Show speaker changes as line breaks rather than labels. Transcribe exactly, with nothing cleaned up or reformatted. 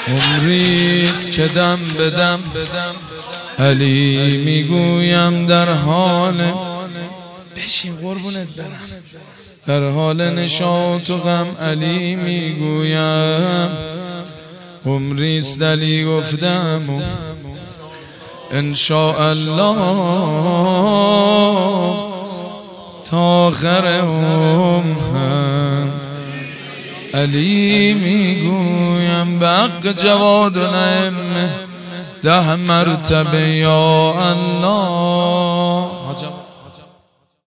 عمریست که دم بدم علی میگویم در حال بشین قربونت برم، در حال نشاط و غم علی میگویم. عمریست علی گفتم و انشاءالله تا آخر عمرم علی میگویم. به حق جواد و نعمه ده مرتبه یا الله.